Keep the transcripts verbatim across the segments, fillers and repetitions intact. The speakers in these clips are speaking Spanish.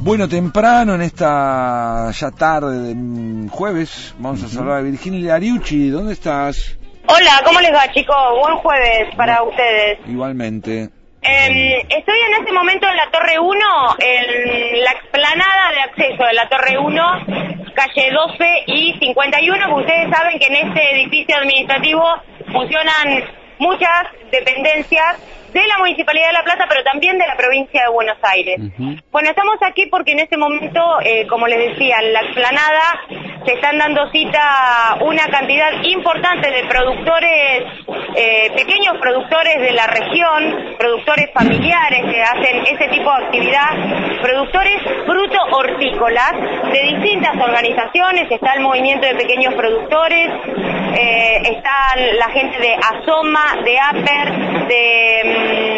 Bueno, temprano en esta ya tarde de jueves vamos a saludar a Virginia Ariucci. ¿Dónde estás? Hola, ¿cómo les va, chicos? Buen jueves para Bueno, ustedes. Igualmente. Eh, estoy en este momento en la Torre uno, en la explanada de acceso de la Torre uno, calle doce y cincuenta y uno, porque ustedes saben que en este edificio administrativo funcionan muchas dependencias de la Municipalidad de La Plata, pero también de la provincia de Buenos Aires. Uh-huh. Bueno, estamos aquí porque en este momento, eh, como les decía, en la explanada se están dando cita una cantidad importante de productores, eh, pequeños productores de la región, productores familiares que hacen ese tipo de actividad, productores fruto-hortícolas de distintas organizaciones. Está el movimiento de pequeños productores, eh, está la gente de Asoma, de APER, de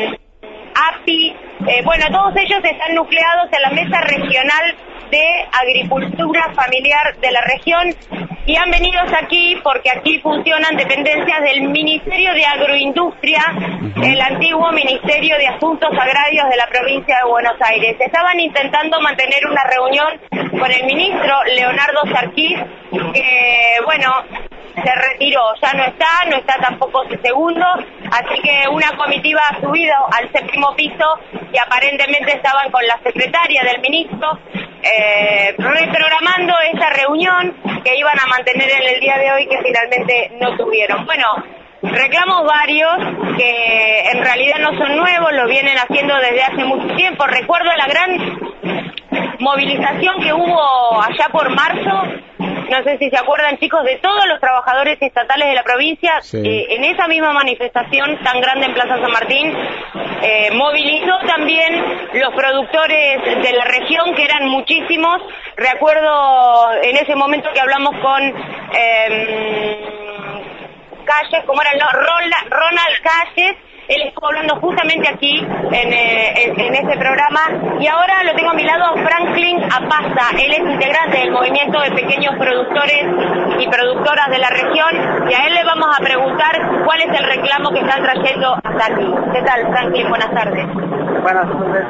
A P I, eh, bueno, todos ellos están nucleados en la Mesa Regional de Agricultura Familiar de la región y han venido aquí porque aquí funcionan dependencias del Ministerio de Agroindustria, el antiguo Ministerio de Asuntos Agrarios de la provincia de Buenos Aires. Estaban intentando mantener una reunión con el ministro Leonardo Sarquís, que, bueno, se retiró, ya no está, no está tampoco su segundo, así que una comitiva ha subido al séptimo piso y aparentemente estaban con la secretaria del ministro eh, reprogramando esa reunión que iban a mantener en el día de hoy, que finalmente no tuvieron. Bueno, reclamos varios que en realidad no son nuevos, lo vienen haciendo desde hace mucho tiempo. Recuerdo la gran movilización que hubo allá por marzo, no sé si se acuerdan, chicos, de todos los trabajadores estatales de la provincia, sí. eh, en esa misma manifestación tan grande en Plaza San Martín, eh, movilizó también los productores de la región, que eran muchísimos. Recuerdo en ese momento que hablamos con eh, Calles, ¿cómo era? No, Ronald, Ronald Calles. Él estuvo hablando justamente aquí en, eh, en, en este programa, y ahora lo tengo a mi lado Franklin Apaza. Él es integrante del movimiento de pequeños productores y productoras de la región, y a él le vamos a preguntar cuál es el reclamo que están trayendo hasta aquí. ¿Qué tal, Franklin? Buenas tardes. Buenas tardes.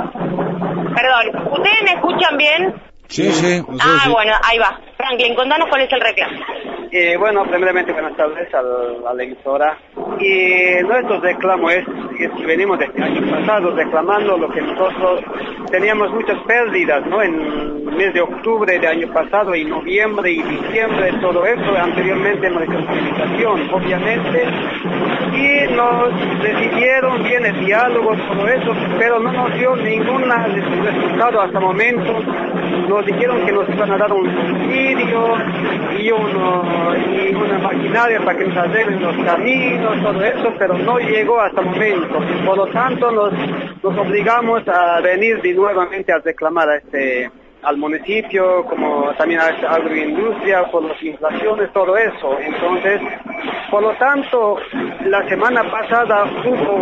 Perdón, ¿ustedes me escuchan bien? Sí, sí. Ah, sí. Bueno, ahí va. Franklin, contanos cuál es el reclamo. Eh, bueno, primeramente buenas tardes a la, a la emisora. Y nuestro reclamo es, es que venimos desde el año pasado reclamando lo que nosotros teníamos muchas pérdidas, ¿no? En el mes de octubre de año pasado y noviembre y diciembre, todo eso, anteriormente en la comunicación, obviamente. Y nos decidieron bien el diálogo, todo eso, pero no nos dio ningún resultado hasta el momento. Nos dijeron que nos iban a dar un subsidio y, uno, y una maquinaria para que nos arreglen los caminos, todo eso, pero no llegó hasta el momento. Por lo tanto, nos, nos obligamos a venir de nuevamente a reclamar a este, al municipio, como también a esta agroindustria, por las inflaciones, todo eso. Entonces, por lo tanto, la semana pasada hubo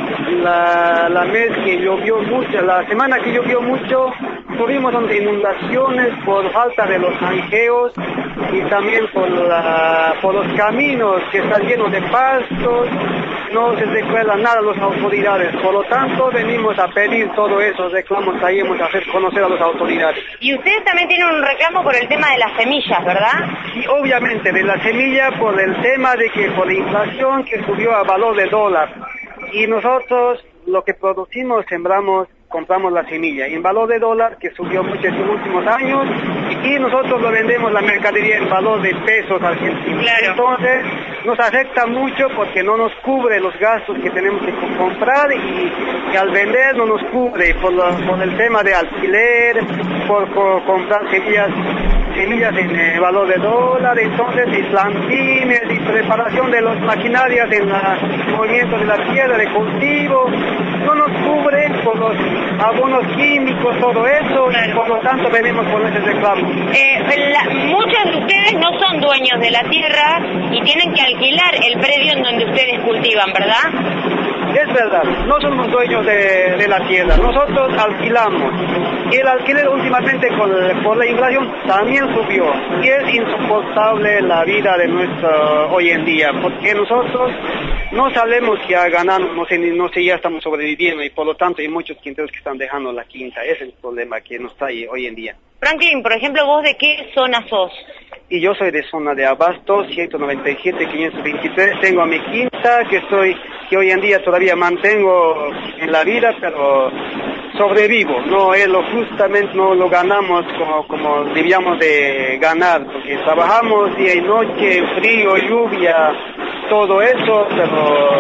la, la mes que llovió mucho, la semana que llovió mucho, tuvimos inundaciones por falta de los zanjeos y también por, la, por los caminos que están llenos de pastos, no se recuerda nada a las autoridades. Por lo tanto, venimos a pedir todo eso, reclamos, traemos a hacer conocer a las autoridades. Y ustedes también tienen un reclamo por el tema de las semillas, ¿verdad? Y obviamente de la semilla por el tema de que por la inflación que subió a valor de dólar. Y nosotros lo que producimos, sembramos, compramos la semilla en valor de dólar que subió mucho en los últimos años, y nosotros lo vendemos la mercadería en valor de pesos argentinos. Claro. Entonces nos afecta mucho porque no nos cubre los gastos que tenemos que comprar, y, y al vender no nos cubre por, la, por el tema de alquiler, por, por comprar semillas semillas en eh, valor de dólar, entonces y plantines y preparación de las maquinarias en el movimiento de la tierra de cultivo, no nos cubre por los abonos químicos, todo eso, claro. Y por lo tanto venimos con ese reclamo. Eh, la, muchos de ustedes no son dueños de la tierra y tienen que alquilar el predio en donde ustedes cultivan, ¿verdad? Es verdad, no somos dueños de, de la tierra, nosotros alquilamos. Y el alquiler últimamente con, por la inflación también subió. Y es insoportable la vida de nuestra hoy en día, porque nosotros no sabemos ya ganando, no sé, no sé, ya estamos sobreviviendo y por lo tanto hay muchos quinteros que están dejando la quinta. Ese es el problema que nos trae hoy en día. Franklin, por ejemplo, ¿vos de qué zona sos? Y yo soy de zona de Abasto, ciento noventa y siete, quinientos veintitrés, tengo a mi quinta, que estoy, que hoy en día todavía mantengo en la vida, pero sobrevivo, no es lo justamente, no lo ganamos como, como debíamos de ganar, porque trabajamos día y noche, frío, lluvia, todo eso, pero,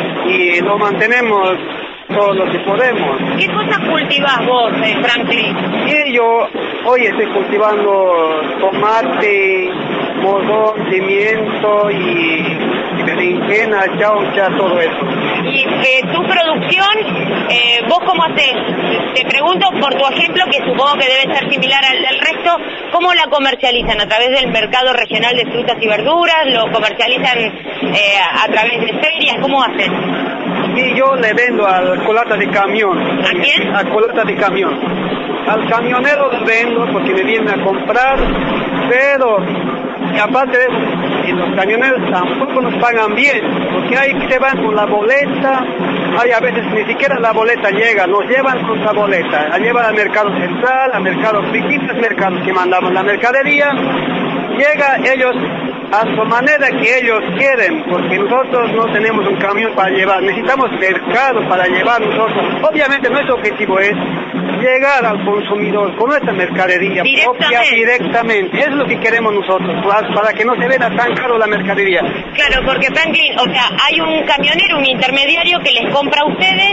y lo mantenemos todo lo que podemos. ¿Qué cosas cultivás vos, eh, Franklin? Y yo hoy estoy cultivando tomate, morrón, pimiento y, y berenjena, chaucha, todo eso. Y eh, tu producción, eh, ¿vos cómo haces? Te pregunto por tu ejemplo, que supongo que debe ser similar al del resto, ¿cómo la comercializan? ¿A través del mercado regional de frutas y verduras? ¿Lo comercializan eh, a través de ferias? ¿Cómo hacen? Y yo le vendo al colata de camión. ¿A quién? Al colata de camión. Al camionero le vendo porque me vienen a comprar, pero aparte de eso, los camioneros tampoco nos pagan bien, porque hay que se van con la boleta, hay a veces ni siquiera la boleta llega, nos llevan con la boleta, la llevan al mercado central, al mercado, distintos mercados que mandamos la mercadería, llega ellos a su manera que ellos quieren, porque nosotros no tenemos un camión para llevar, necesitamos mercado para llevar nosotros. Obviamente nuestro objetivo es llegar al consumidor con nuestra mercadería propia directamente. Es lo que queremos nosotros, para que no se vea tan caro la mercadería. Claro, porque Franklin, o sea, hay un camionero, un intermediario que les compra a ustedes,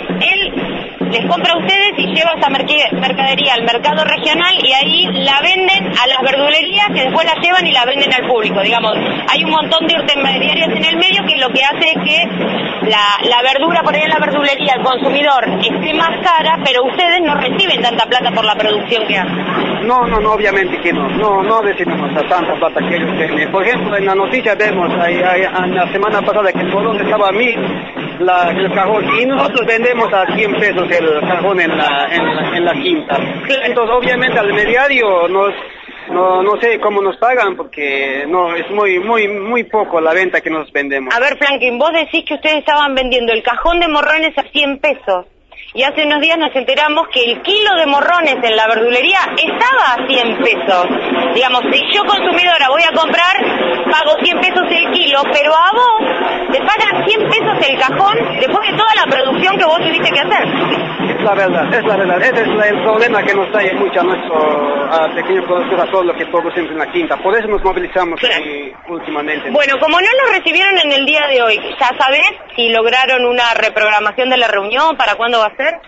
él les compra a ustedes y lleva esa mercadería al mercado regional y ahí la venden a las verdulerías que después la llevan y la venden al público. Digamos, hay un montón de intermediarios en el medio que lo que hace es que la, la verdura por ahí en la verdulería, el consumidor, esté más cara, pero ustedes no reciben tanta plata por la producción que hacen. No, no, no, obviamente que no, no, no recibimos tanta plata que ellos tienen. Por ejemplo, en la noticia vemos, ahí, ahí, la semana pasada que por donde estaba a mí, la, el cajón, y nosotros vendemos a cien pesos el cajón en la, en la, en la quinta. Entonces, obviamente, al mediario nos, no, no sé cómo nos pagan, porque no, es muy, muy, muy poco la venta que nos vendemos. A ver, Franklin, vos decís que ustedes estaban vendiendo el cajón de morrones a cien pesos. Y hace unos días nos enteramos que el kilo de morrones en la verdulería estaba a cien pesos. Digamos, si yo consumidora voy a comprar, pago cien pesos el kilo, pero a vos te pagan cien pesos el cajón después de toda la producción que vos tuviste que hacer. Es la verdad, es la verdad. Ese es el problema que nos trae mucho a nuestro a pequeños productores, a todo lo que producimos en la quinta. Por eso nos movilizamos claro. ahí, últimamente. Bueno, como no lo recibieron en el día de hoy, ¿ya sabés si lograron una reprogramación de la reunión? ¿Para cuándo va a ser?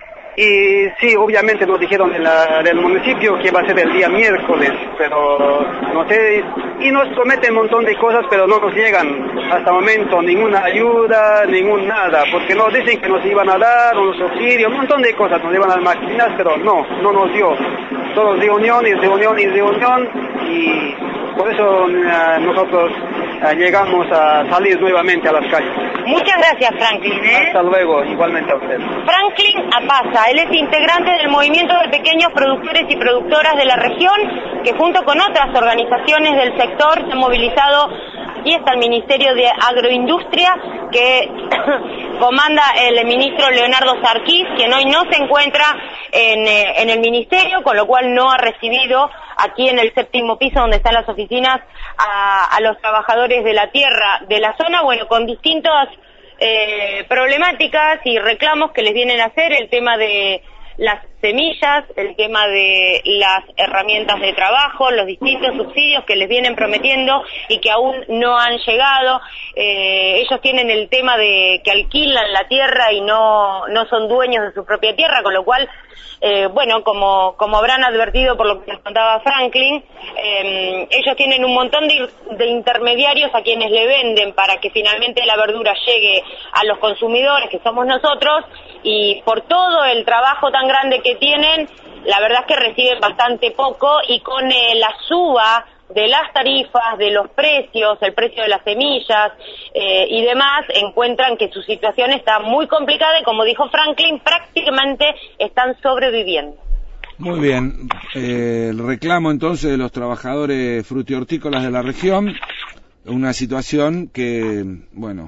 Y sí, obviamente nos dijeron de la, del municipio que va a ser el día miércoles, pero no sé, y nos prometen un montón de cosas, pero no nos llegan hasta el momento ninguna ayuda, ningún nada, porque nos dicen que nos iban a dar unos subsidios, un montón de cosas, nos iban a dar máquinas, pero no, no nos dio. Todos reuniones, reuniones, reunión, y por eso uh, nosotros uh, llegamos a salir nuevamente a las calles. Muchas gracias, Franklin. ¿eh? Hasta luego, igualmente a usted. Franklin Apaza, él es integrante del movimiento de pequeños productores y productoras de la región, que junto con otras organizaciones del sector se han movilizado. Aquí está el Ministerio de Agroindustria, que comanda el ministro Leonardo Sarquís, quien hoy no se encuentra en, eh, en el ministerio, con lo cual no ha recibido aquí en el séptimo piso donde están las oficinas a, a los trabajadores de la tierra de la zona, bueno, con distintas eh, problemáticas y reclamos que les vienen a hacer, el tema de las semillas, el tema de las herramientas de trabajo, los distintos subsidios que les vienen prometiendo y que aún no han llegado. Eh, ellos tienen el tema de que alquilan la tierra y no, no son dueños de su propia tierra, con lo cual, eh, bueno, como, como habrán advertido por lo que les contaba Franklin, eh, ellos tienen un montón de, de intermediarios a quienes le venden para que finalmente la verdura llegue a los consumidores, que somos nosotros, y por todo el trabajo tan grande que tienen, la verdad es que reciben bastante poco, y con eh, la suba de las tarifas, de los precios, el precio de las semillas eh, y demás, encuentran que su situación está muy complicada y, como dijo Franklin, prácticamente están sobreviviendo. Muy bien, eh, el reclamo entonces de los trabajadores frutihortícolas de la región, una situación que, bueno,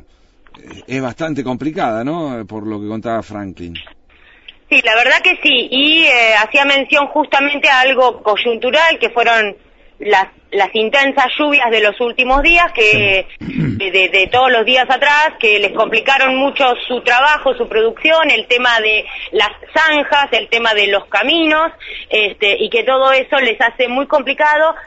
es bastante complicada, ¿no?, por lo que contaba Franklin. Sí, la verdad que sí, y eh, hacía mención justamente a algo coyuntural, que fueron las las intensas lluvias de los últimos días, que de, de, de todos los días atrás, que les complicaron mucho su trabajo, su producción, el tema de las zanjas, el tema de los caminos, este, y que todo eso les hace muy complicado.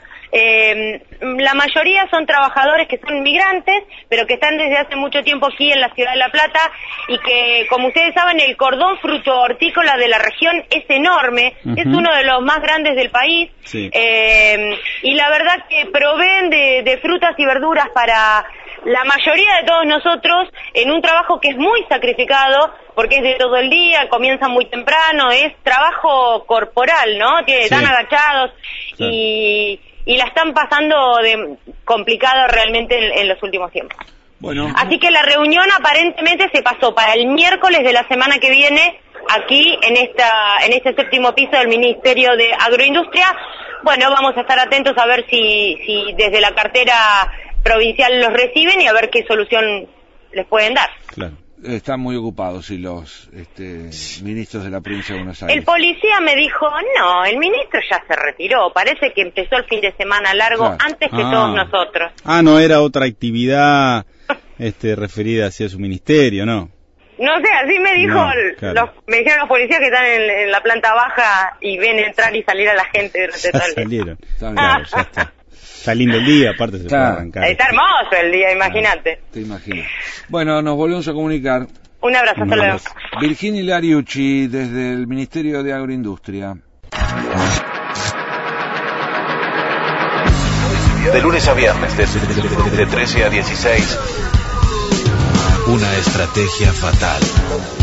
Eh, la mayoría son trabajadores que son migrantes, pero que están desde hace mucho tiempo aquí en la ciudad de La Plata, y que, como ustedes saben, el cordón fruto-hortícola de la región es enorme, uh-huh. es uno de los más grandes del país, sí. eh, y la verdad que proveen de, de frutas y verduras para la mayoría de todos nosotros, en un trabajo que es muy sacrificado, porque es de todo el día, comienza muy temprano, es trabajo corporal, ¿no?, que están sí. agachados, sí. y... y la están pasando de complicado realmente en, en los últimos tiempos. Bueno. Así que la reunión aparentemente se pasó para el miércoles de la semana que viene, aquí en esta en este séptimo piso del Ministerio de Agroindustria. Bueno, vamos a estar atentos a ver si, si desde la cartera provincial los reciben y a ver qué solución les pueden dar. Claro. Están muy ocupados y los este, ministros de la provincia de Buenos Aires. El policía me dijo, no, el ministro ya se retiró, parece que empezó el fin de semana largo claro. antes que ah. todos nosotros. Ah, no era otra actividad este, referida hacia su ministerio, ¿no? No sé, así me dijo, no, claro. los, me dijeron los policías que están en, en la planta baja y ven entrar y salir a la gente durante todo el día. Salieron, claro, ya está. Está lindo el día, aparte se claro. puede arrancar. Está hermoso el día, imagínate. Ah, te imaginas. Bueno, nos volvemos a comunicar. Un abrazo, hasta luego. Virginia Lariucci, desde el Ministerio de Agroindustria. De lunes a viernes, de, de trece a dieciséis. Una estrategia fatal.